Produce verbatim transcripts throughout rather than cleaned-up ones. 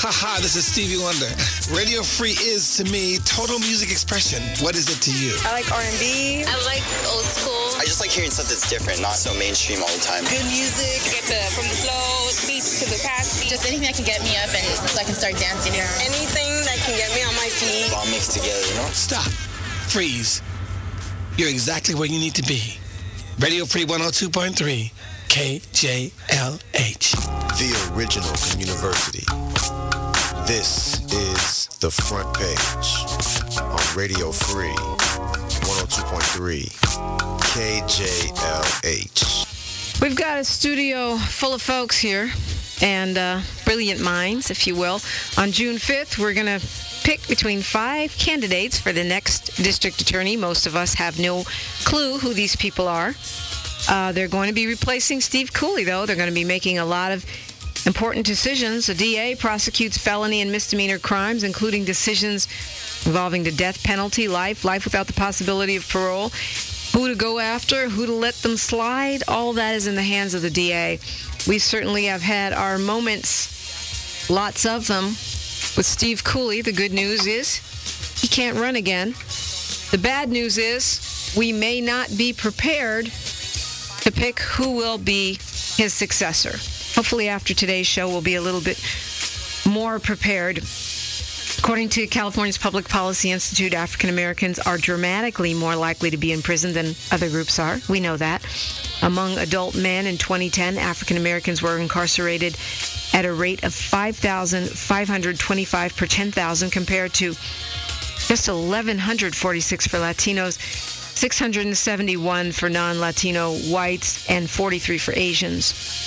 Haha, this is Stevie Wonder. Radio Free is, to me, total music expression. What is it to you? I like R and B. I like old school. I just like hearing stuff that's different, not so mainstream all the time. Good music. Get the from the slow beats to the fast beats. Just anything that can get me up and so I can start dancing. Yeah. Anything that can get me on my feet. All mixed together, you know? Stop. Freeze. You're exactly where you need to be. Radio Free one oh two point three, K J L H. The original from University. This is The Front Page on Radio Free one oh two point three, K J L H. We've got a studio full of folks here, and uh, brilliant minds, if you will. On June fifth, we're going to pick between five candidates for the next district attorney. Most of us have no clue who these people are. Uh, they're going to be replacing Steve Cooley, though. They're going to be making a lot of important decisions. The D A prosecutes felony and misdemeanor crimes, including decisions involving the death penalty, life, life without the possibility of parole, who to go after, who to let them slide. All that is in the hands of the D A. We certainly have had our moments, lots of them, with Steve Cooley. The good news is he can't run again. The bad news is we may not be prepared to pick who will be his successor. Hopefully after today's show, we'll be a little bit more prepared. According to California's Public Policy Institute, African Americans are dramatically more likely to be in prison than other groups are. We know that. Among adult men in twenty ten, African Americans were incarcerated at a rate of five thousand five hundred twenty-five per ten thousand, compared to just one thousand one hundred forty-six for Latinos, six hundred seventy-one for non-Latino whites, and forty-three for Asians.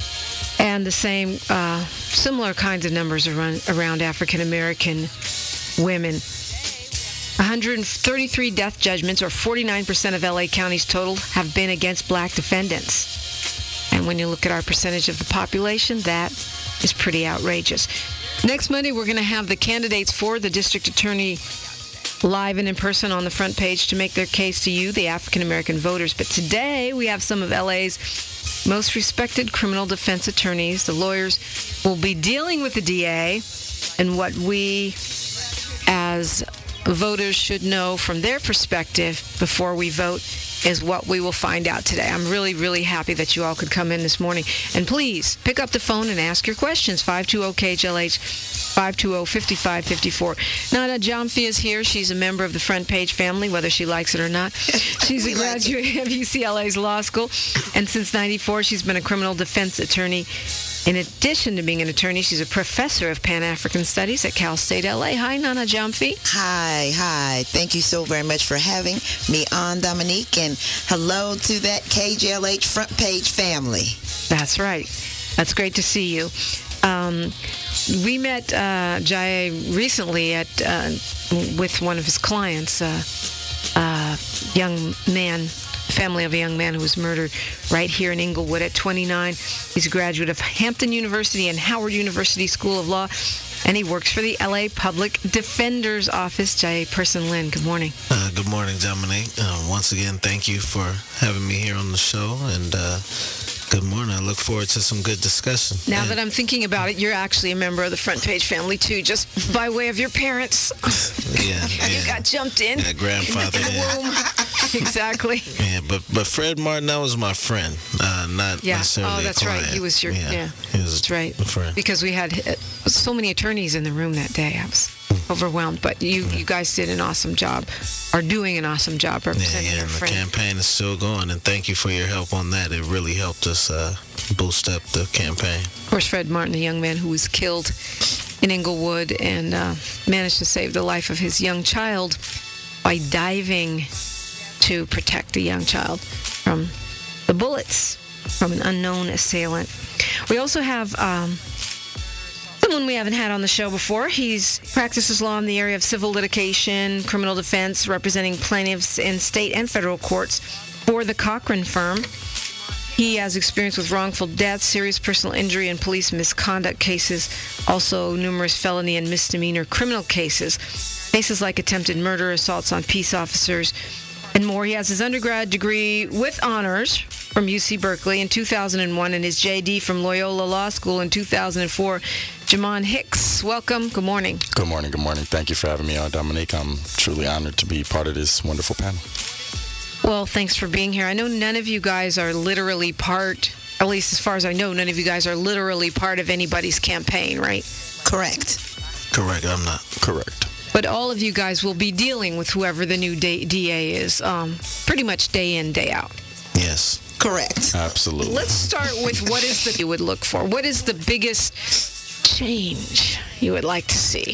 And the same, uh, similar kinds of numbers around, around African-American women. one hundred thirty-three death judgments, or forty-nine percent of L A County's total, have been against black defendants. And when you look at our percentage of the population, that is pretty outrageous. Next Monday, we're going to have the candidates for the district attorney live and in person on the front page to make their case to you, the African-American voters. But today, we have some of L A's most respected criminal defense attorneys. The lawyers will be dealing with the D A and what we, as voters, should know from their perspective before we vote is what we will find out today. I'm really, really happy that you all could come in this morning. And please, pick up the phone and ask your questions. five two zero K J L H, five two zero, five five five four. Nana Jomfi is here. She's a member of the Front Page family, whether she likes it or not. She's a graduate of U C L A's law school. And since ninety-four, she's been a criminal defense attorney. In addition to being an attorney, she's a professor of Pan-African Studies at Cal State L A. Hi, Nana Jomfi. Hi, hi. Thank you so very much for having me on, Dominique, and hello to that K J L H Front Page family. That's right. That's great to see you. Um, we met uh, Jai recently at uh, with one of his clients, a uh, uh, young man, family of a young man who was murdered right here in Inglewood at twenty-nine. He's a graduate of Hampton University and Howard University School of Law, and he works for the L A Public Defender's Office. Jai Person Lynn, good morning. Uh, good morning, Dominique. Uh, once again, thank you for having me here on the show, and uh, good morning. I look forward to some good discussion. Now and, that I'm thinking about it, you're actually a member of the Front Page family, too, just by way of your parents. Yeah, yeah. You got jumped in. Yeah, grandfather. In the yeah. womb. Exactly. Yeah, but but Fred Martineau was my friend, uh, not yeah. necessarily Oh, that's a client. right. He was your, yeah. yeah he was that's right. a friend. Because we had uh, so many attorneys in the room that day. I was overwhelmed. But you, you guys did an awesome job, are doing an awesome job representing yeah, yeah, your and friend. the campaign is still going, and thank you for your help on that. It really helped us uh, boost up the campaign. Of course, Fred Martin, the young man who was killed in Inglewood and uh, managed to save the life of his young child by diving to protect the young child from the bullets from an unknown assailant. We also have um, someone we haven't had on the show before. He's practices law in the area of civil litigation, criminal defense, representing plaintiffs in state and federal courts for the Cochran firm. He has experience with wrongful death, serious personal injury, and police misconduct cases, also numerous felony and misdemeanor criminal cases, cases like attempted murder, assaults on peace officers, and more. He has his undergrad degree with honors from U C Berkeley in two thousand one and his J D from Loyola Law School in two thousand four. Jamon Hicks, welcome. Good morning. Good morning. Good morning. Thank you for having me on, Dominique. I'm truly honored to be part of this wonderful panel. Well, thanks for being here. I know none of you guys are literally part, at least as far as I know, none of you guys are literally part of anybody's campaign, right? Correct. Correct. I'm not. Correct. But all of you guys will be dealing with whoever the new D A is, um, pretty much day in, day out. Yes. Correct. Absolutely. Let's start with what is that you would look for? What is the biggest change you would like to see?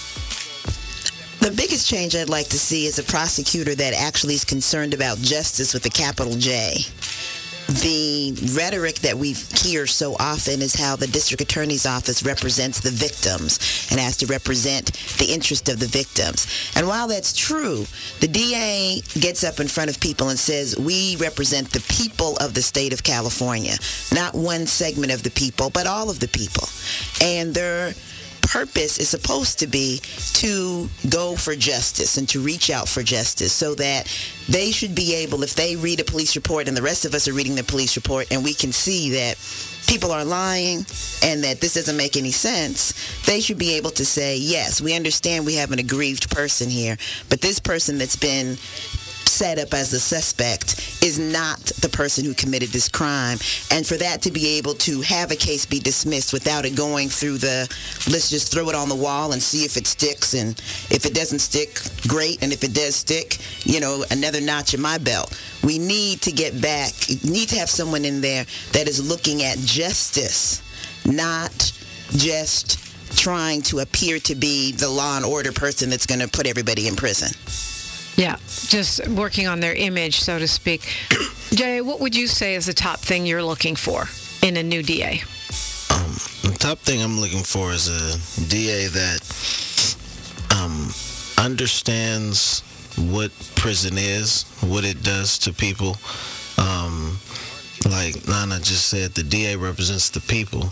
The biggest change I'd like to see is a prosecutor that actually is concerned about justice with a capital J. The rhetoric that we hear so often is how the district attorney's office represents the victims and has to represent the interest of the victims. And while that's true, the D A gets up in front of people and says, we represent the people of the state of California, not one segment of the people, but all of the people. And their purpose is supposed to be to go for justice and to reach out for justice, so that they should be able, if they read a police report and the rest of us are reading the police report and we can see that people are lying and that this doesn't make any sense, they should be able to say, yes, we understand we have an aggrieved person here, but this person that's been set up as a suspect is not the person who committed this crime. And for that to be able to have a case be dismissed without it going through the, let's just throw it on the wall and see if it sticks, and if it doesn't stick, great, and if it does stick, you know, another notch in my belt. We need to get back, need to have someone in there that is looking at justice, not just trying to appear to be the law and order person that's going to put everybody in prison. Yeah, just working on their image, so to speak. Jay, what would you say is the top thing you're looking for in a new D A? Um, the top thing I'm looking for is a D A that um, understands what prison is, what it does to people. Um, like Nana just said, the D A represents the people.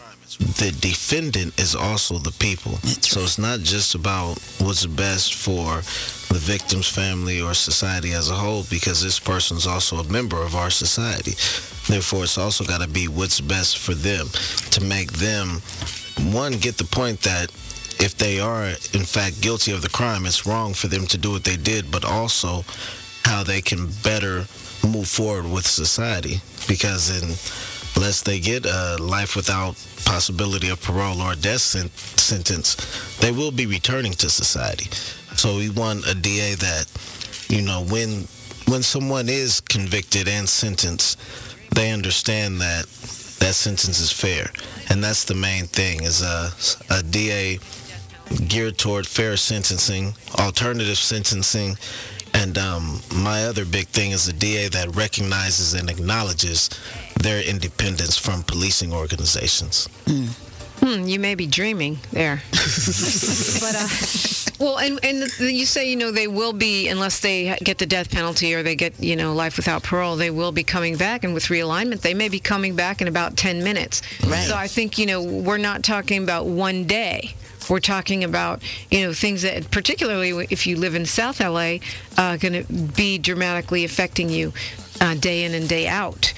The defendant is also the people. So it's not just about what's best for the victim's family or society as a whole, because this person's also a member of our society. Therefore, it's also got to be what's best for them, to make them, one, get the point that if they are, in fact, guilty of the crime, it's wrong for them to do what they did, but also how they can better move forward with society. Because in unless they get a life without possibility of parole or a death sen- sentence, they will be returning to society. So we want a D A that, you know, when when someone is convicted and sentenced, they understand that that sentence is fair. And that's the main thing, is a, a D A geared toward fair sentencing, alternative sentencing. And um, my other big thing is a D A that recognizes and acknowledges their independence from policing organizations. Mm. Hmm, you may be dreaming there. but, uh, well, and, and you say, you know, they will be, unless they get the death penalty or they get, you know, life without parole, they will be coming back. And with realignment, they may be coming back in about ten minutes. Right. So I think, you know, we're not talking about one day. We're talking about, you know, things that, particularly if you live in South L A, uh, going to be dramatically affecting you uh, day in and day out.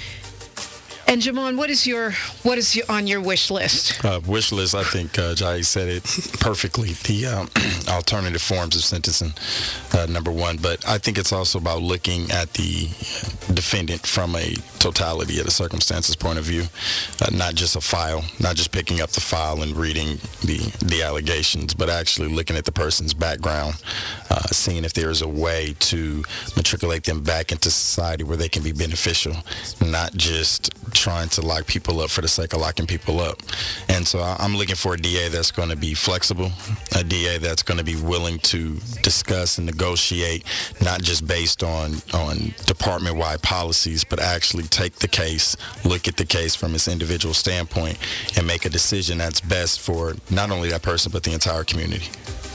And Jamon, what is your what is your, on your wish list? Uh, wish list, I think uh, Jai said it perfectly. The um, alternative forms of sentencing, uh, number one. But I think it's also about looking at the defendant from a totality of the circumstances point of view, uh, not just a file, not just picking up the file and reading the, the allegations, but actually looking at the person's background, uh, seeing if there is a way to matriculate them back into society where they can be beneficial, not just trying to lock people up for the sake of locking people up. And so I'm looking for a D A that's going to be flexible, a D A that's going to be willing to discuss and negotiate, not just based on, on department-wide policies, but actually take the case, look at the case from its individual standpoint, and make a decision that's best for not only that person, but the entire community.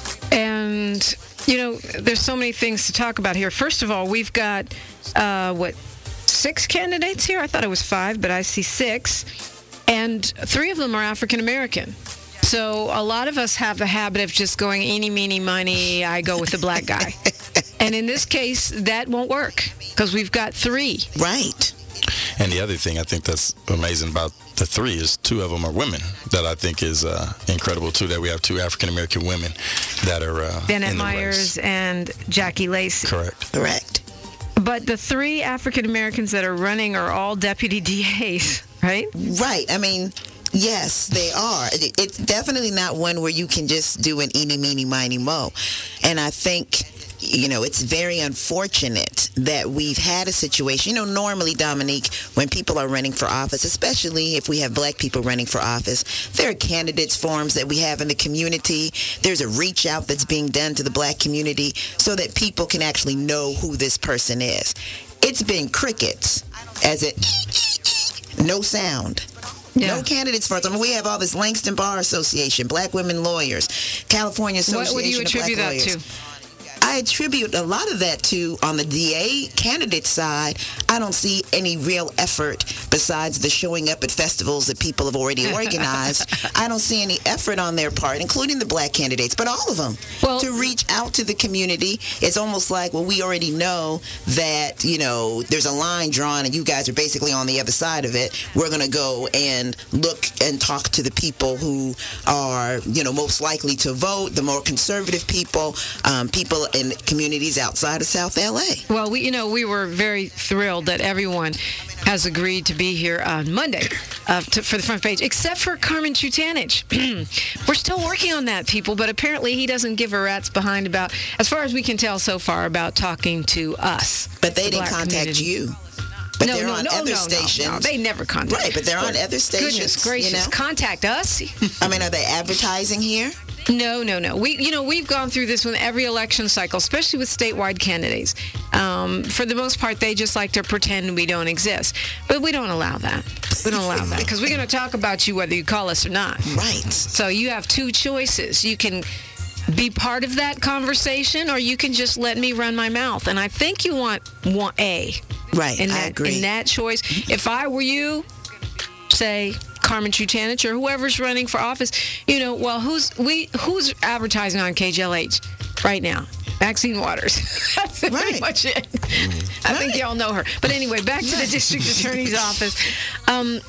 And, you know, there's so many things to talk about here. First of all, we've got, uh, what, six candidates here? I thought it was five, but I see six. And three of them are African American. So a lot of us have the habit of just going, eeny, meeny, miny, I go with the black guy. And in this case, that won't work because we've got three. Right. And the other thing I think that's amazing about the three is two of them are women that I think is uh, incredible too. That we have two African American women that are uh, Bennett in the Myers race. and Jackie Lacey. Correct. Correct. But the three African Americans that are running are all deputy D As, right? Right. I mean, yes, they are. It- It's definitely not one where you can just do an eeny, meeny, miny, mo. And I think, you know, it's very unfortunate that we've had a situation. You know, normally, Dominique, when people are running for office, especially if we have black people running for office, there are candidates forums that we have in the community. There's a reach out that's being done to the black community so that people can actually know who this person is. It's been crickets, as it, no sound. Yeah. No candidates for it. I mean, we have all this Langston Bar Association, Black Women Lawyers, California Association What, what do you of attribute Black that Lawyers. to? I attribute a lot of that to, on the D A candidate side, I don't see any real effort besides the showing up at festivals that people have already organized. I don't see any effort on their part, including the black candidates, but all of them, Well- to reach out to the community. It's almost like, well, we already know that, you know, there's a line drawn and you guys are basically on the other side of it. We're going to go and look and talk to the people who are, you know, most likely to vote, the more conservative people, um, people in communities outside of South L A. Well, we, you know, we were very thrilled that everyone has agreed to be here on Monday uh, to, for the front page, except for Carmen Chutanich. We're still working on that, people, but apparently he doesn't give a rat's behind about, as far as we can tell so far, about talking to us. But they the didn't black contact community. you. But no, they're no, on no, other no, stations. No, no, they never contact. Right, but they're on other stations. Goodness gracious, you know? contact us. I mean, are they advertising here? No, no, no. We, you know, we've gone through this with every election cycle, especially with statewide candidates. Um, for the most part, they just like to pretend we don't exist, but we don't allow that. We don't allow that because we're going to talk about you whether you call us or not. Right. So you have two choices. You can be part of that conversation, or you can just let me run my mouth. And I think you want one A. Right. In I that, agree. in that choice, if I were you, say Carmen Chutanich or whoever's running for office, you know, well, who's we who's advertising on K J L H right now? Maxine Waters. That's pretty Right. much it. I think y'all know her. But anyway, back to the district attorney's office. Um,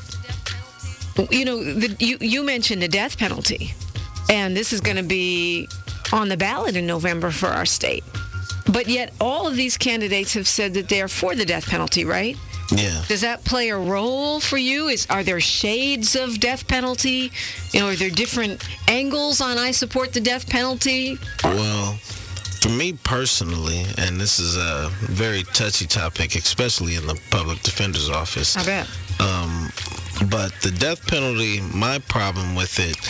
you know, the, you you mentioned the death penalty, and this is going to be on the ballot in November for our state. But yet, all of these candidates have said that they're for the death penalty, right? Yeah. Does that play a role for you? Is are there shades of death penalty? You know, are there different angles on I support the death penalty? Well, for me personally, and this is a very touchy topic, especially in the public defender's office. I bet. Um, but the death penalty, my problem with it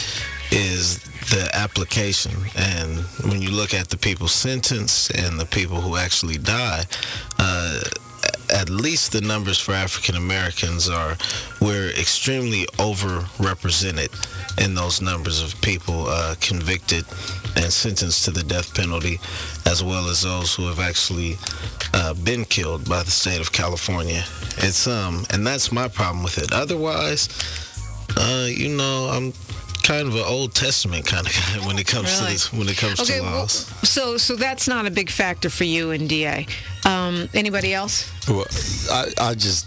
is the application. And when you look at the people sentenced and the people who actually die, uh, at least the numbers for African Americans are, we're extremely overrepresented in those numbers of people uh, convicted and sentenced to the death penalty, as well as those who have actually uh, been killed by the state of California. It's um, and that's my problem with it. Otherwise, uh, you know, I'm kind of an Old Testament kind of guy when it comes Really? to this, when it comes Okay, to well, laws. so so that's not a big factor for you in D A. Um, anybody else? Well, I, I just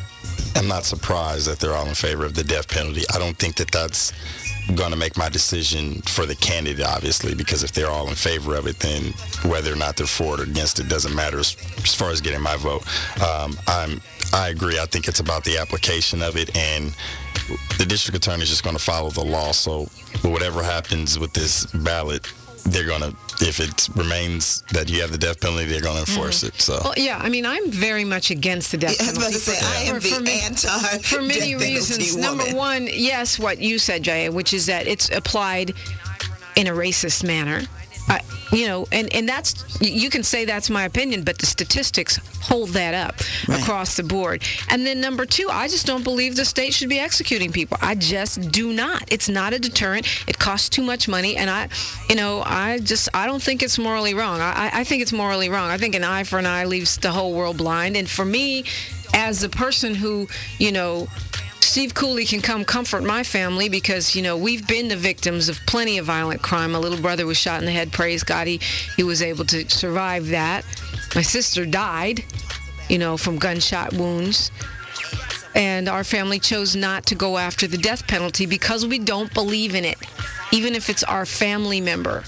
am not surprised that they're all in favor of the death penalty. I don't think that that's going to make my decision for the candidate, obviously, because if they're all in favor of it, then whether or not they're for it or against it doesn't matter as, as far as getting my vote. Um, I'm, I agree. I think it's about the application of it, and the district attorney is just going to follow the law. So whatever happens with this ballot, they're going to, if it remains that you have the death penalty, they're going to enforce it. So. Well, yeah, I mean, I'm very much against the death Yeah, I was penalty. about to say, for- I am for- for the ma- anti For many death penalty reasons. woman. Number one, yes, what you said, Jaya, which is that it's applied in a racist manner. Uh, you know, and, and that's, you can say that's my opinion, but the statistics hold that up Right. across the board. And then number two, I just don't believe the state should be executing people. I just do not. It's not a deterrent. It costs too much money. And I, you know, I just, I don't think it's morally wrong. I, I think it's morally wrong. I think an eye for an eye leaves the whole world blind. And for me, as a person who, you know, Steve Cooley can come comfort my family because, you know, we've been the victims of plenty of violent crime. My little brother was shot in the head. Praise God, he, he was able to survive that. My sister died, you know, from gunshot wounds. And our family chose not to go after the death penalty because we don't believe in it, even if it's our family member.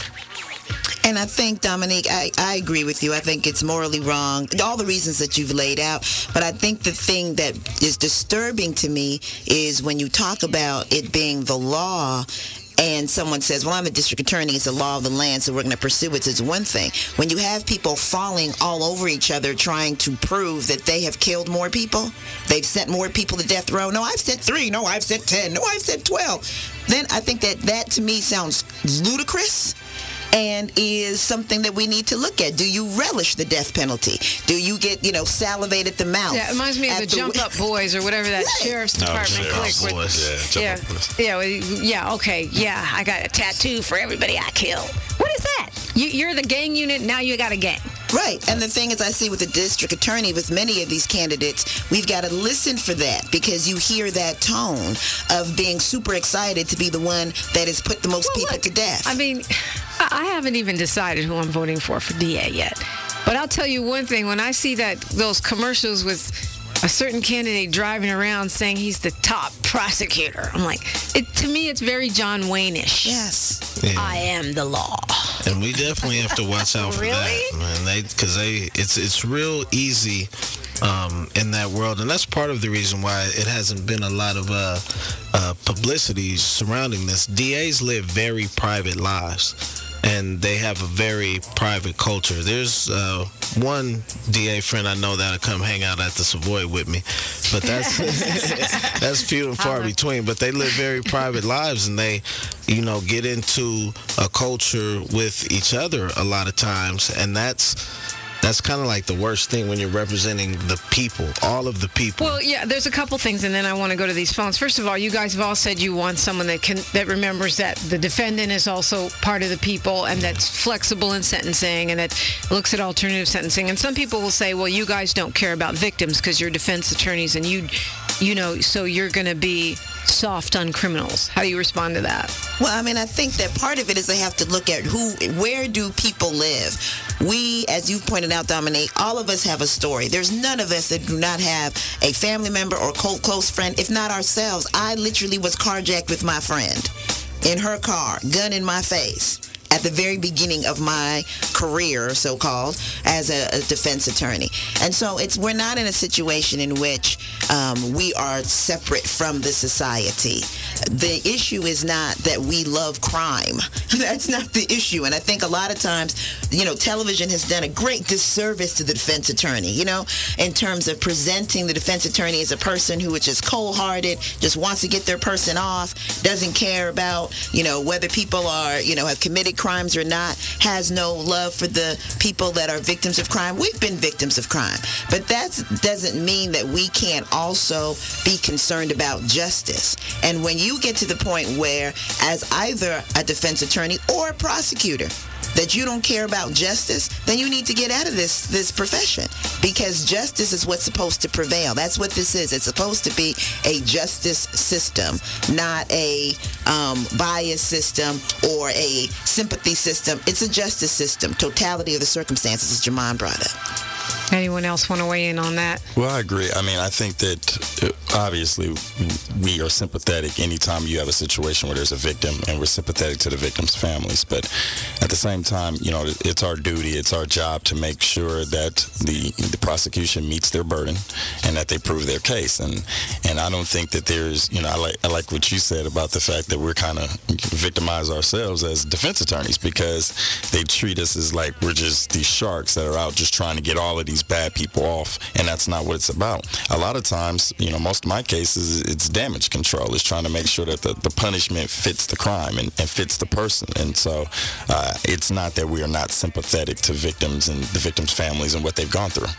And I think, Dominique, I, I agree with you. I think it's morally wrong, all the reasons that you've laid out. But I think the thing that is disturbing to me is when you talk about it being the law and someone says, well, I'm a district attorney, it's the law of the land, so we're going to pursue it, is one thing. When you have people falling all over each other trying to prove that they have killed more people, they've sent more people to death row, no, I've sent three, no, I've sent ten, no, I've sent twelve, then I think that that to me sounds ludicrous and is something that we need to look at. Do you relish the death penalty? Do you get, you know, salivate at the mouth? Yeah, it reminds me of the, the Jump Up Boys or whatever that right. sheriff's department no, clique. Sheriff's with, boys. Yeah, yeah, yeah, yeah, okay, yeah, I got a tattoo for everybody I killed. What is that? You, you're the gang unit, now you got a gang. Right, and the thing is, I see with the district attorney, with many of these candidates, we've got to listen for that because you hear that tone of being super excited to be the one that has put the most well, people look, to death. I mean, I haven't even decided who I'm voting for for D A yet. But I'll tell you one thing, when I see that those commercials with a certain candidate driving around saying he's the top prosecutor, I'm like, it, to me, it's very John Wayne-ish. Yes. Yeah. I am the law. And we definitely have to watch out for really? that, man. They, because they, it's it's real easy um, in that world, and that's part of the reason why it hasn't been a lot of uh, uh, publicity surrounding this. D As live very private lives. And they have a very private culture. There's uh, one D A friend I know that'll come hang out at the Savoy with me, but that's that's few and far between. But they live very private lives, and they, you know, get into a culture with each other a lot of times, and that's. That's kind of like the worst thing when you're representing the people, all of the people. Well, yeah, there's a couple things, and then I want to go to these phones. First of all, you guys have all said you want someone that can that remembers that the defendant is also part of the people and that's flexible in sentencing and that looks at alternative sentencing. And some people will say, well, you guys don't care about victims because you're defense attorneys and you, you know, so you're going to be soft on criminals. How do you respond to that? Well, I mean, I think that part of it is they have to look at who, where do people live? We, as you've pointed out, Dominique, all of us have a story. There's none of us that do not have a family member or close friend, if not ourselves. I literally was carjacked with my friend in her car, gun in my face, at the very beginning of my career, so-called, as a, a defense attorney. And so it's we're not in a situation in which um, we are separate from the society. The issue is not that we love crime. That's not the issue. And I think a lot of times, you know, television has done a great disservice to the defense attorney, you know, in terms of presenting the defense attorney as a person who is just cold-hearted, just wants to get their person off, doesn't care about, you know, whether people are, you know, have committed crimes or not, has no love for the people that are victims of crime. We've been victims of crime. But that doesn't mean that we can't also be concerned about justice. And when you get to the point where, as either a defense attorney or a prosecutor, that you don't care about justice, then you need to get out of this this profession, because justice is what's supposed to prevail. That's what this is. It's supposed to be a justice system, not a um, bias system or a sympathy system. It's a justice system. Totality of the circumstances, as Jamon brought up. Anyone else want to weigh in on that? Well, I agree. I mean, I think that uh, obviously we are sympathetic anytime you have a situation where there's a victim, and we're sympathetic to the victims' families. But at the same time, you know, it's our duty, it's our job to make sure that the the prosecution meets their burden and that they prove their case. And and I don't think that there's, you know, I like I like what you said about the fact that we're kind of victimize ourselves as defense attorneys, because they treat us as like we're just these sharks that are out just trying to get all of these bad people off, and that's not what it's about. A lot of times, you know, most of my cases, it's damage control. It's trying to make sure that the, the punishment fits the crime and, and fits the person. And so uh, it's not that we are not sympathetic to victims and the victims' families and what they've gone through.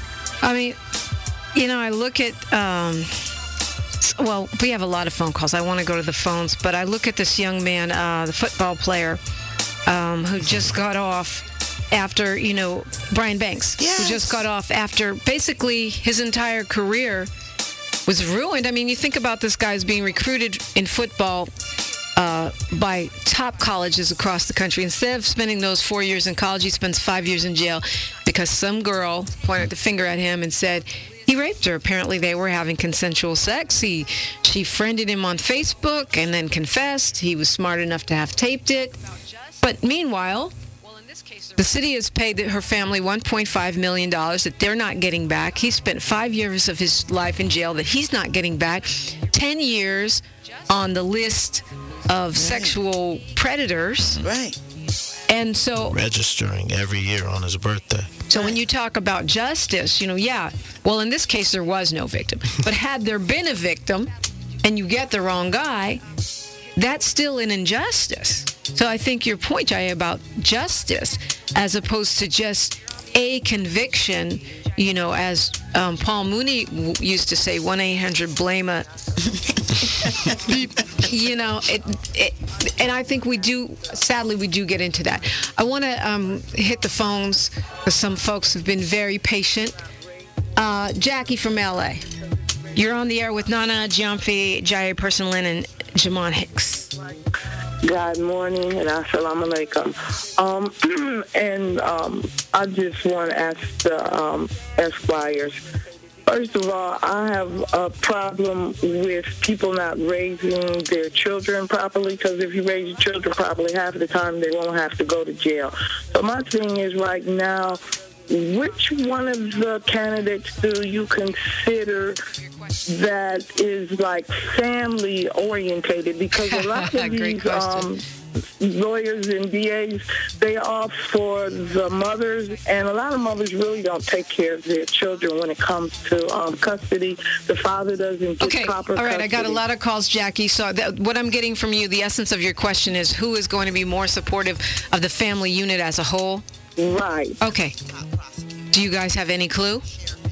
I mean, you know, I look at, um, well, we have a lot of phone calls. I want to go to the phones, but I look at this young man, uh, the football player, um, who just got off after, you know, Brian Banks, yes. who just got off after basically his entire career was ruined. I mean, you think about this guy as being recruited in football uh, by top colleges across the country. Instead of spending those four years in college, he spends five years in jail because some girl pointed the finger at him and said, he raped her. Apparently, they were having consensual sex. He, she friended him on Facebook and then confessed. He was smart enough to have taped it. But meanwhile, the city has paid her family one point five million dollars that they're not getting back. He spent five years of his life in jail that he's not getting back. Ten years on the list of right. sexual predators. Right. And so... registering every year on his birthday. So when you talk about justice, you know, yeah, well, in this case, there was no victim. But had there been a victim and you get the wrong guy, that's still an injustice. So I think your point, Jay, about justice, as opposed to just a conviction, you know, as um, Paul Mooney w- used to say, one eight hundred blame a... you know, it, it, and I think we do, sadly, we do get into that. I want to um, hit the phones because some folks have been very patient. Uh, Jackie from L A, you're on the air with Nana Gyamfi, Jai Person Lynn, and Jamon Hicks. Good morning and assalamu alaikum. Um, and um, I just want to ask the um, Esquires. First of all, I have a problem with people not raising their children properly, because if you raise your children properly, half of the time they won't have to go to jail. So my thing is right now, which one of the candidates do you consider that is like family orientated? Because a lot of these um, lawyers and D As, they are for the mothers, and a lot of mothers really don't take care of their children when it comes to um, custody. The father doesn't get okay. proper All right, custody. I got a lot of calls, Jackie. So that, what I'm getting from you, the essence of your question is who is going to be more supportive of the family unit as a whole? Right. Okay. Do you guys have any clue?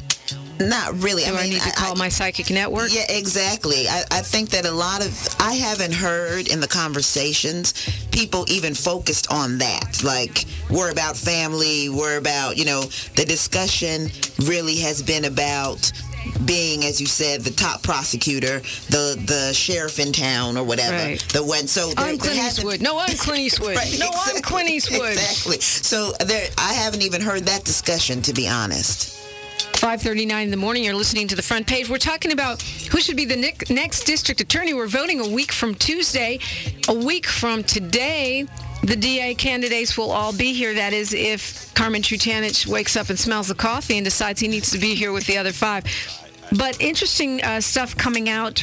Not really. Do I, mean, I need to call I, my psychic network? Yeah, exactly. I, I think that a lot of, I haven't heard in the conversations people even focused on that. Like, we're about family, we're about, you know, the discussion really has been about being, as you said, the top prosecutor, the the sheriff in town or whatever. Right. The when so there, I'm Clint Eastwood. No, I'm Clint Eastwood. Right, no, exactly, I'm Clint Eastwood. Exactly. So there, I haven't even heard that discussion, to be honest. five thirty-nine in the morning, you're listening to The Front Page. We're talking about who should be the next district attorney. We're voting a week from Tuesday. A week from today, the D A candidates will all be here. That is, if Carmen Trutanich wakes up and smells the coffee and decides he needs to be here with the other five. But interesting uh, stuff coming out.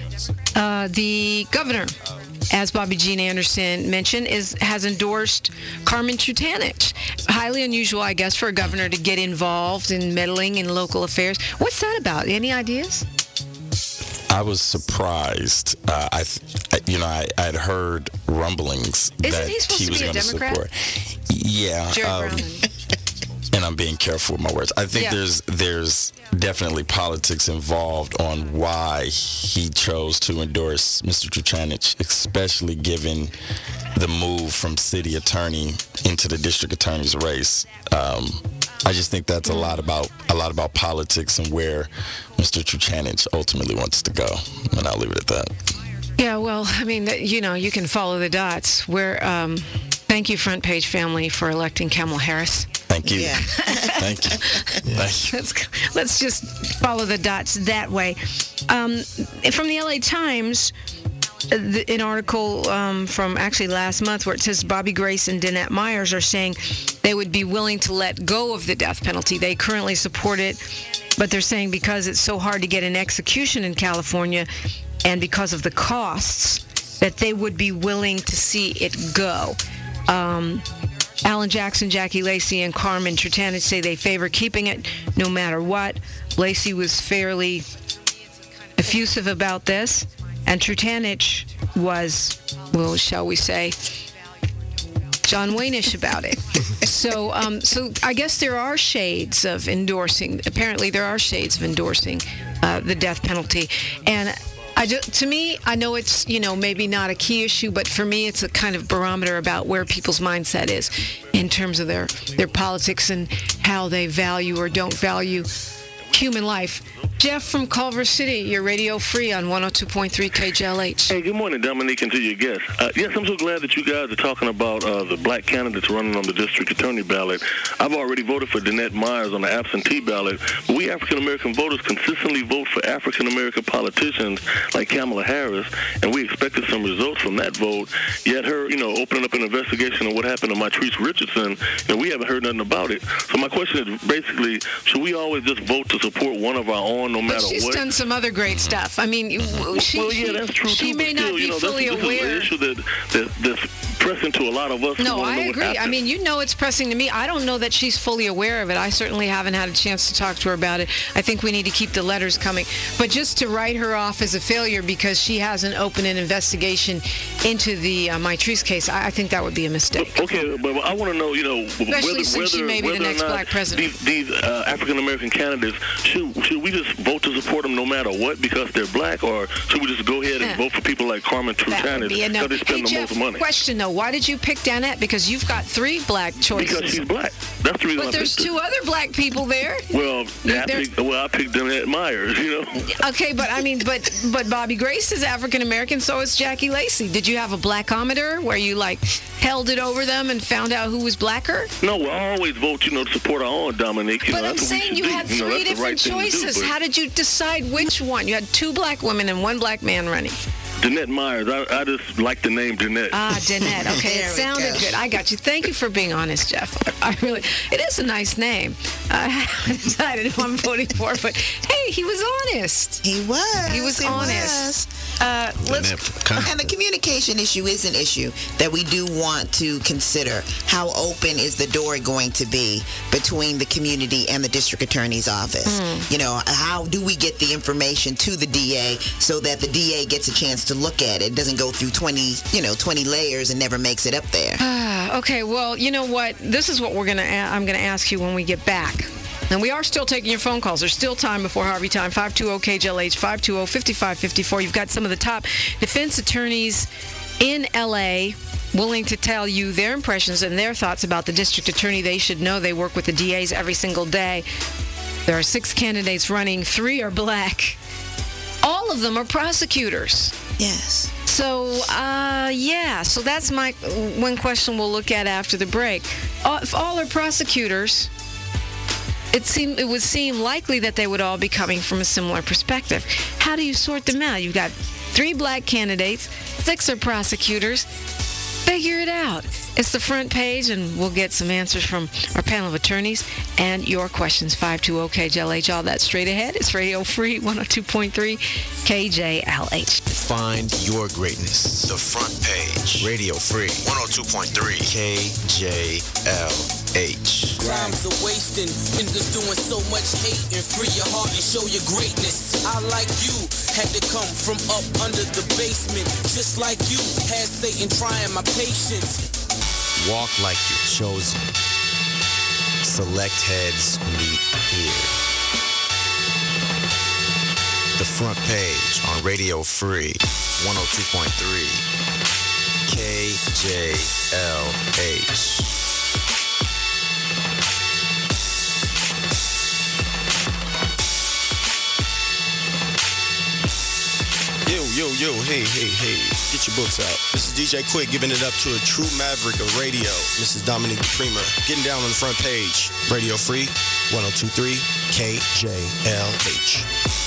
Uh, the governor, as Bobby Jean Anderson mentioned, is has endorsed Carmen Trutanich. Highly unusual, I guess, for a governor to get involved in meddling in local affairs. What's that about? Any ideas? I was surprised. Uh, I, you know, I had heard rumblings Isn't that he supposed he to was be a going to Democrat? support. Yeah. Jared um, Brown. And I'm being careful with my words. I think Yeah. there's there's definitely politics involved on why he chose to endorse Mister Trutanich, especially given the move from city attorney into the district attorney's race. Um, I just think that's a lot about a lot about politics and where Mister Trutanich ultimately wants to go. And I'll leave it at that. Yeah, well, I mean, you know, you can follow the dots. Where, um, thank you, Front Page family, for electing Kamala Harris. Thank you. Yeah. Thank you. Thank you. Let's, let's just follow the dots that way. Um, from the L A Times, the, an article um, from actually last month where it says Bobby Grace and Danette Myers are saying they would be willing to let go of the death penalty. They currently support it, but they're saying because it's so hard to get an execution in California and because of the costs, that they would be willing to see it go. Um, Alan Jackson, Jackie Lacey, and Carmen Trutanich say they favor keeping it no matter what. Lacey was fairly effusive about this, and Trutanich was, well, shall we say, John Wayne-ish about it. so, um, so I guess there are shades of endorsing. Apparently, there are shades of endorsing uh, the death penalty, and. I just, to me, I know it's, you know, maybe not a key issue, but for me, it's a kind of barometer about where people's mindset is in terms of their, their politics and how they value or don't value human life. Jeff from Culver City, you're Radio Free on one oh two point three K J L H. Hey, good morning, Dominique, and to your guests. Uh, yes, I'm so glad that you guys are talking about uh, the black candidates running on the district attorney ballot. I've already voted for Danette Myers on the absentee ballot, but we African-American voters consistently vote for African-American politicians like Kamala Harris, and we expected some results from that vote, yet her, you know, opening up an investigation on what happened to Mitrice Richardson, and we haven't heard nothing about it. So my question is basically, should we always just vote to support one of our own no matter but she's what? done some other great stuff. I mean, she, well, yeah, that's true she too, may but not still, be you know, fully this, this aware. is an issue that, that, that's pressing to a lot of us. who No, wanna I know what agree. I happened. mean, you know it's pressing to me. I don't know that she's fully aware of it. I certainly haven't had a chance to talk to her about it. I think we need to keep the letters coming. But just to write her off as a failure because she hasn't opened an investigation into the uh, Mitrice case, I, I think that would be a mistake. Okay, but I want to know, you know, Especially whether, since whether, she may be the whether next or not black president. these, these uh, African-American candidates, should, should we just vote to support them no matter what because they're black, or should we just go ahead and Yeah. vote for people like Carmen That would be a Truchanis no. because they spend Hey, the Jeff, most money? question though. Why did you pick Danette? Because you've got three black choices. Because she's black. That's the reason But I there's picked her. two other black people there. Well, I There's- picked, well, I picked Danette Myers, you know. Okay, but I mean, but but Bobby Grace is African American, so is Jackie Lacey. Did you have a blackometer where you like held it over them and found out who was blacker? No, we always vote, you know, to support our own, Dominique. You But know, I'm that's what we saying should you do. had You know, three that's the right different thing to do, choices. but How did you decide which one? You had two black women and one black man running. Danette Myers, I, I just like the name Danette. Ah, Danette. Okay, it There we sounded go. good. I got you. Thank you for being honest, Jeff. I really, it is a nice name. I haven't decided who I'm voting for, but hey, he was honest. He was. He was honest. Uh, let's. And the communication issue is an issue that we do want to consider. How open is the door going to be between the community and the district attorney's office? Mm. You know, how do we get the information to the D A so that the D A gets a chance to look at it? It doesn't go through twenty, you know, twenty layers and never makes it up there. Ah, okay, well, you know what? This is what we're gonna. A- I'm gonna ask you when we get back. And we are still taking your phone calls. There's still time before Harvey time. five two zero K J L H, five two zero, five five five four. You've got some of the top defense attorneys in L A willing to tell you their impressions and their thoughts about the district attorney. They should know they work with the D As every single day. There are six candidates running. Three are black. All of them are prosecutors. Yes. So, uh, yeah. So that's my one question we'll look at after the break. Uh, if all are prosecutors, it seem it would seem likely that they would all be coming from a similar perspective. How do you sort them out? You've got three black candidates, six are prosecutors. Figure it out. It's the front page, and we'll get some answers from our panel of attorneys and your questions. five two zero K J L H. All that straight ahead. It's Radio Free one oh two point three K J L H. Find your greatness. The front page. Radio Free one oh two point three K J L H. Rhymes are wasting, niggas doing so much hate, and free your heart and show your greatness. I, like you, had to come from up under the basement, just like you had Satan trying my patience. Walk like you're chosen. Select heads meet here. The front page on Radio Free one oh two point three K J L H. Yo, yo, yo, hey, hey, hey, get your books out. This is D J Quick giving it up to a true maverick of radio, Missus Dominique Prima, getting down on the front page. Radio Free, one oh two point three K J L H.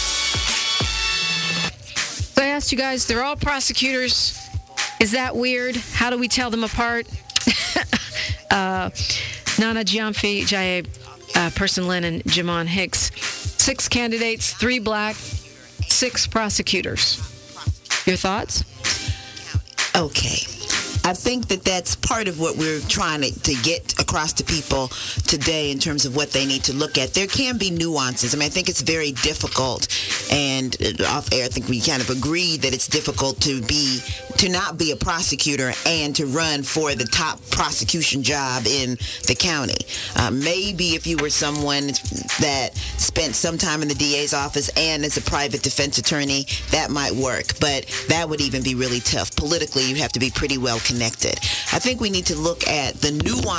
So I asked you guys, they're all prosecutors. Is that weird? How do we tell them apart? uh, Nana Gyamfi, Jaye uh, Person Lynn, and Jamon Hicks. Six candidates, three black, six prosecutors. Your thoughts? Okay. I think that that's part of what we're trying to, to get across to people today in terms of what they need to look at. There can be nuances. I mean, I think it's very difficult, and off air, I think we kind of agreed that it's difficult to be, to not be a prosecutor and to run for the top prosecution job in the county. Uh, maybe if you were someone that spent some time in the D A's office and as a private defense attorney, that might work, but that would even be really tough. Politically, you have to be pretty well connected. I think we need to look at the nuances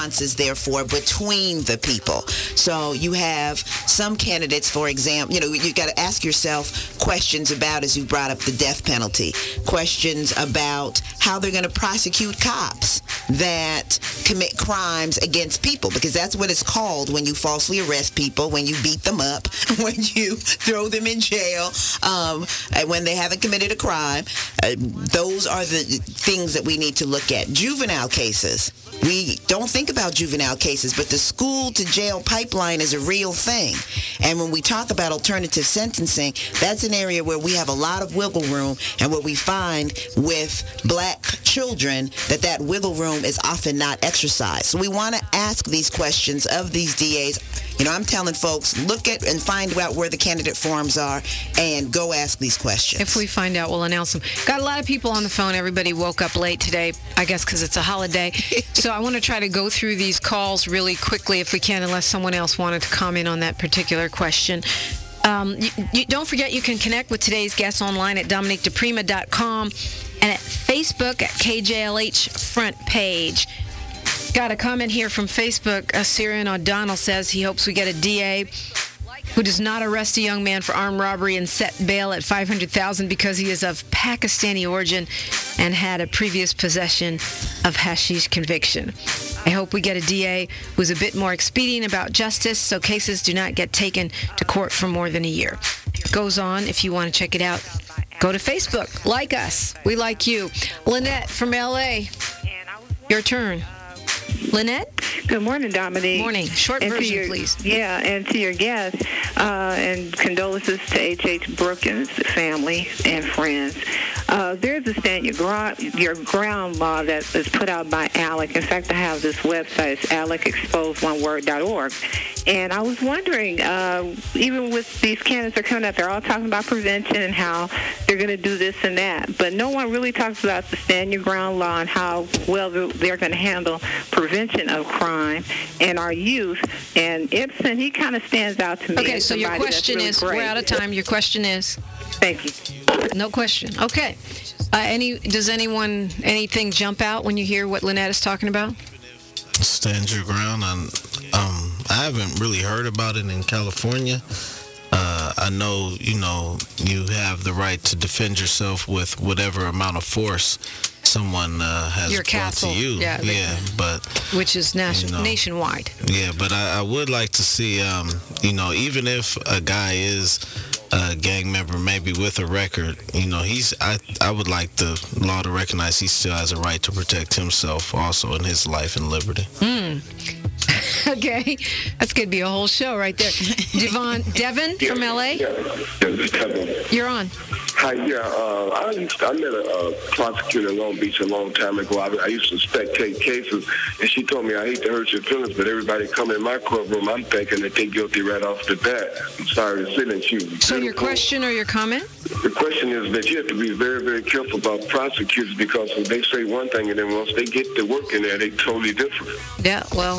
therefore, between the people. So you have some candidates, for example, you know, you got to ask yourself questions about, as you brought up, the death penalty, questions about how they're going to prosecute cops that commit crimes against people, because that's what it's called when you falsely arrest people, when you beat them up, when you throw them in jail, um, and when they haven't committed a crime. Uh, those are the things that we need to look at. Juvenile cases. We don't think about juvenile cases, but the school to jail pipeline is a real thing. And when we talk about alternative sentencing, that's an area where we have a lot of wiggle room, and what we find with black children, that that wiggle room is often not exercised. So we want to ask these questions of these D As. You know, I'm telling folks, look at and find out where the candidate forums are and go ask these questions. If we find out, we'll announce them. Got a lot of people on the phone. Everybody woke up late today, I guess because it's a holiday. So I want to try to go through these calls really quickly if we can, unless someone else wanted to comment on that particular question. Um, you, you, don't forget, you can connect with today's guests online at dominique deprima dot com and at Facebook at K J L H Front Page. Got a comment here from Facebook. Uh, Syrian O'Donnell says he hopes we get a D A who does not arrest a young man for armed robbery and set bail at five hundred thousand dollars because he is of Pakistani origin and had a previous possession of hashish conviction. I hope we get a D A who's a bit more expedient about justice so cases do not get taken to court for more than a year. It goes on. If you want to check it out, go to Facebook. Like us. We like you. Lynette from L A, your turn. Lynette? Good morning, Dominique. Morning. Short and version, your, please. Yeah, and to your guest, uh, and condolences to H H. Brookins' family and friends. Uh, there's a stand your, gro- your ground law that is put out by ALEC. In fact, I have this website. It's alec expose one word dot org. And I was wondering, uh, even with these candidates that are coming up, they're all talking about prevention and how they're going to do this and that. But no one really talks about the stand your ground law and how well they're going to handle prevention of crime and our youth. And Ibsen, he kind of stands out to me. Okay, so your question really is, great. we're out of time. Your question is? Thank you. No question. Okay. Uh, any? Does anyone, anything jump out when you hear what Lynette is talking about? Stand your ground. On, um, I haven't really heard about it in California. Uh, I know, you know, you have the right to defend yourself with whatever amount of force someone uh, has Your brought castle, to you. yeah, the- yeah, but Which is nation, You know. nationwide. yeah, but I, I would like to see, um, you know, even if a guy is a gang member, maybe with a record, you know, he's. I I would like the law to recognize he still has a right to protect himself, also in his life and liberty. Hmm. Okay. That's going to be a whole show right there. Devon, Devin from L A, Yeah, this is Kevin. you're on. Hi, yeah, uh, I, used to, I met a uh, prosecutor in Long Beach a long time ago. I, I used to spectate cases, and she told me, I hate to hurt your feelings, but everybody come in my courtroom, I'm thinking that they're guilty right off the bat. I'm sorry to sit and she was So your beautiful. question or your comment? The question is that you have to be very, very careful about prosecutors because they say one thing, and then once they get to work in there, they totally different. Yeah, well...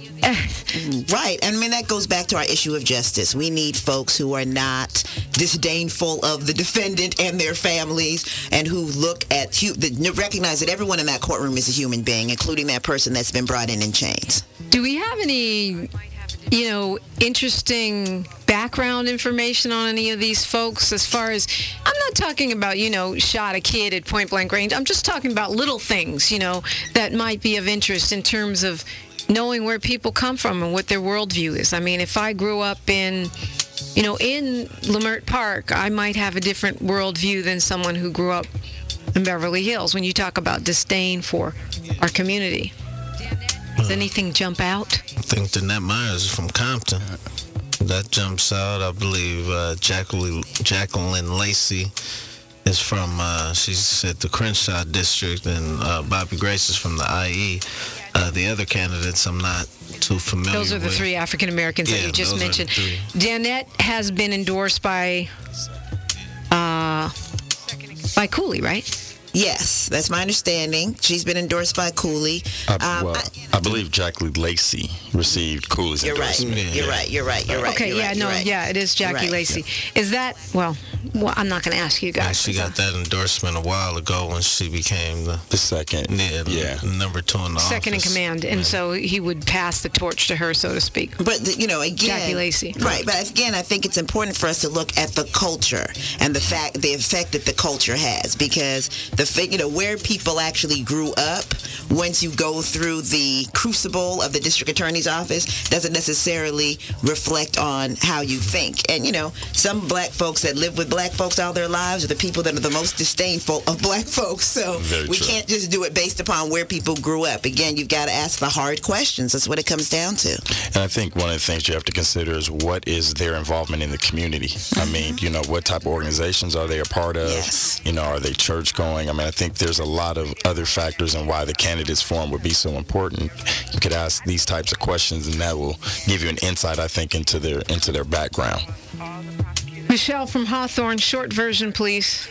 Right. I mean, that goes back to our issue of justice. We need folks who are not disdainful of the defendant and their families and who look at, hu- the, recognize that everyone in that courtroom is a human being, including that person that's been brought in in chains. Do we have any, you know, interesting background information on any of these folks as far as, I'm not talking about, you know, shot a kid at point blank range. I'm just talking about little things, you know, that might be of interest in terms of knowing where people come from and what their worldview is. I mean, if I grew up in, you know, in Lamert Park, I might have a different worldview than someone who grew up in Beverly Hills. When you talk about disdain for our community, does anything jump out? I think Danette Myers is from Compton. That jumps out. I believe uh, Jacqueline, Jacqueline Lacey is from, uh, she's at the Crenshaw District, and uh, Bobby Grace is from the I E. Uh, the other candidates I'm not too familiar with. Those are the three African Americans Yeah, that you just those are the mentioned. three. Danette has been endorsed by uh, by Cooley, right? Yes, that's my understanding. She's been endorsed by Cooley. Uh, Um, well, I, believe Jackie Lacey received Cooley's You're right. endorsement. You're right. You're right. You're right. Okay, you're yeah, right, no, you're right. yeah, it is You're Jackie right. Lacey. Is that, well, well, I'm not going to ask you Yeah, guys. she got that endorsement a while ago when she became the, the second, yeah, yeah. number two in the Second in office. command, and so he would pass the torch to her, so to speak. But, the, you know, again... Jackie Lacey. Right, but again, I think it's important for us to look at the culture and the fact, the effect that the culture has, because the, fa- you know, where people actually grew up, once you go through the crucible of the district attorney's office, doesn't necessarily reflect on how you think. And, you know, some black folks that live with black folks all their lives are the people that are the most disdainful of black folks. So Very we true. can't just do it based upon where people grew up. Again, you've got to ask the hard questions. That's what it comes down to. And I think one of the things you have to consider is what is their involvement in the community. I mean, you know, what type of organizations are they a part of? Yes. You know, are they church going? I mean, I think there's a lot of other factors in why the candidates forum would be so important. You could ask these types of questions, and that will give you an insight, I think, into their into their background. Michelle from Hawthorne, short version, please.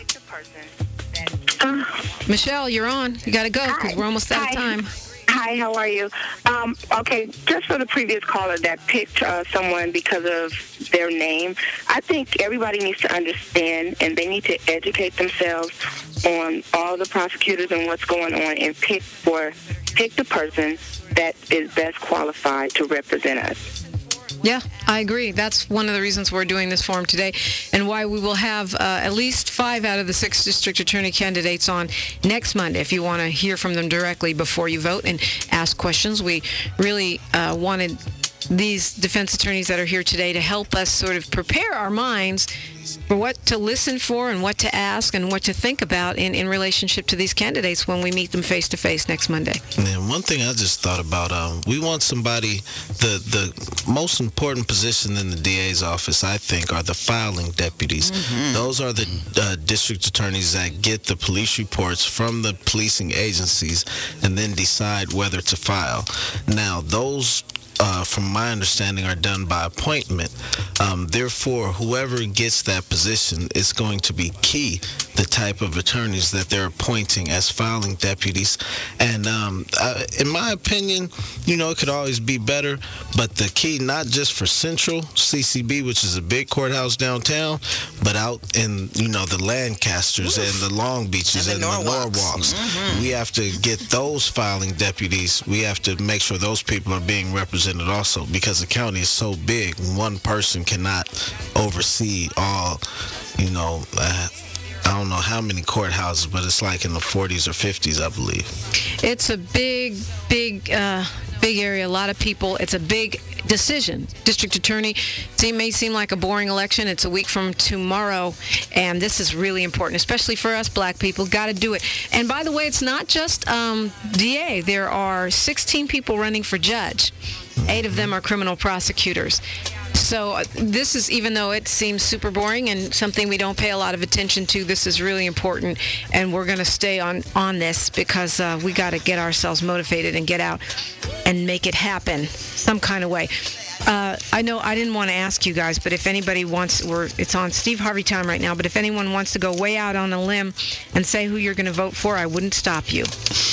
Michelle, you're on. You got to go because we're almost out of time. Hi, how are you? Um, okay, just for the previous caller that picked uh, someone because of their name, I think everybody needs to understand and they need to educate themselves on all the prosecutors and what's going on and pick for pick the person that is best qualified to represent us. Yeah, I agree. That's one of the reasons we're doing this forum today and why we will have uh, at least five out of the six district attorney candidates on next Monday if you want to hear from them directly before you vote and ask questions. We really uh, wanted these defense attorneys that are here today to help us sort of prepare our minds for what to listen for and what to ask and what to think about in, in relationship to these candidates when we meet them face-to-face next Monday. And one thing I just thought about, um, we want somebody, the, the most important position in the D A's office, I think, are the filing deputies. Mm-hmm. Those are the uh, district attorneys that get the police reports from the policing agencies and then decide whether to file. Now, those Uh, from my understanding, are done by appointment. Um, therefore, whoever gets that position is going to be key, the type of attorneys that they're appointing as filing deputies. And um, uh, in my opinion, you know, it could always be better, but the key, not just for Central C C B, which is a big courthouse downtown, but out in, you know, the Lancasters and the Long Beaches and, and the Norwalks. Mm-hmm. We have to get those filing deputies. We have to make sure those people are being represented also, because the county is so big, one person cannot oversee all, you know, uh, I don't know how many courthouses, but it's like in the forties or fifties, I believe. It's a big, big, uh, big area. A lot of people. It's a big decision. District attorney. It may seem like a boring election. It's a week from tomorrow, and this is really important, especially for us black people. Got to do it. And by the way, it's not just um, D A. There are sixteen people running for judge. Eight of them are criminal prosecutors. So uh, this is, even though it seems super boring and something we don't pay a lot of attention to, this is really important, and we're going to stay on, on this because uh, we got to get ourselves motivated and get out and make it happen some kind of way. Uh, I know I didn't want to ask you guys, but if anybody wants, we're, it's on Steve Harvey time right now, but if anyone wants to go way out on a limb and say who you're going to vote for, I wouldn't stop you.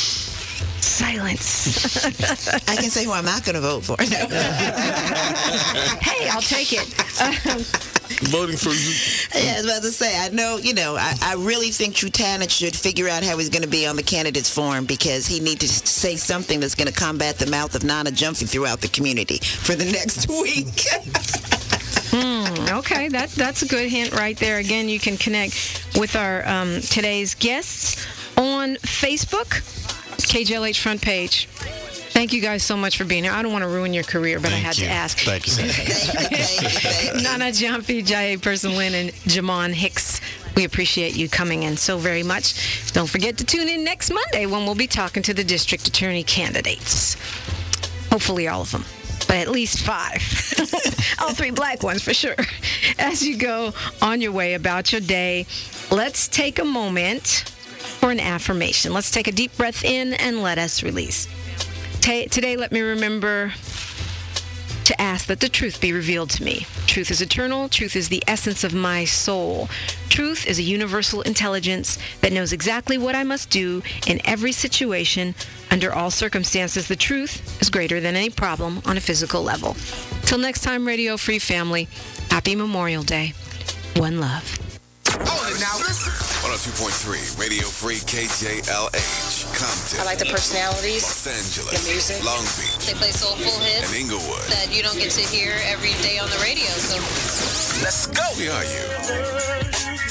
Silence. I can say who I'm not going to vote for. No. Hey, I'll take it. Um, Voting for you. Yeah, I was about to say, I know, you know, I, I really think Trutana should figure out how he's going to be on the candidates forum, because he needs to say something that's going to combat the mouth of Nana Jumpy throughout the community for the next week. Hmm, okay, that that's a good hint right there. Again, you can connect with our um, today's guests on Facebook, K J L H front page. Thank you guys so much for being here. I don't want to ruin your career, but Thank I had you. to ask. Thank you, sir. Nana Jumpy, Jai Person Lynn, and Jamon Hicks. We appreciate you coming in so very much. Don't forget to tune in next Monday when we'll be talking to the district attorney candidates. Hopefully all of them, but at least five. All three black ones for sure. As you go on your way about your day, let's take a moment for an affirmation. Let's take a deep breath in and let us release. T- today, let me remember to ask that the truth be revealed to me. Truth is eternal. Truth is the essence of my soul. Truth is a universal intelligence that knows exactly what I must do in every situation, under all circumstances. The truth is greater than any problem on a physical level. Till next time, Radio Free family, happy Memorial Day. One love. one oh two point three Radio Free K J L H, Compton. I like the personalities, Los Angeles, the music. Long Beach, They play soulful hits and Inglewood. that you don't get to hear every day on the radio. So Let's go. We are you.